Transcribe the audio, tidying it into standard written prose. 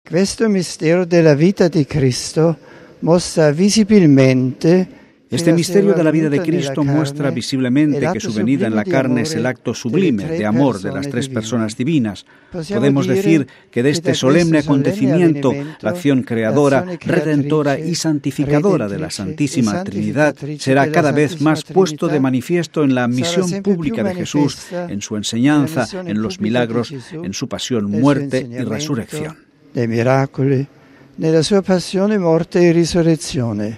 Questo mistero della vita di Cristo mostra visibilmente. Este misterio de la vida de Cristo muestra visiblemente que su venida en la carne es el acto sublime de amor de las tres personas divinas. Podemos decir que de este solemne acontecimiento, la acción creadora, redentora y santificadora de la Santísima Trinidad será cada vez más puesto de manifiesto en la misión pública de Jesús, en su enseñanza, en los milagros, en su pasión, muerte y resurrección. Dei miracoli, nella sua passione, morte e risurrezione.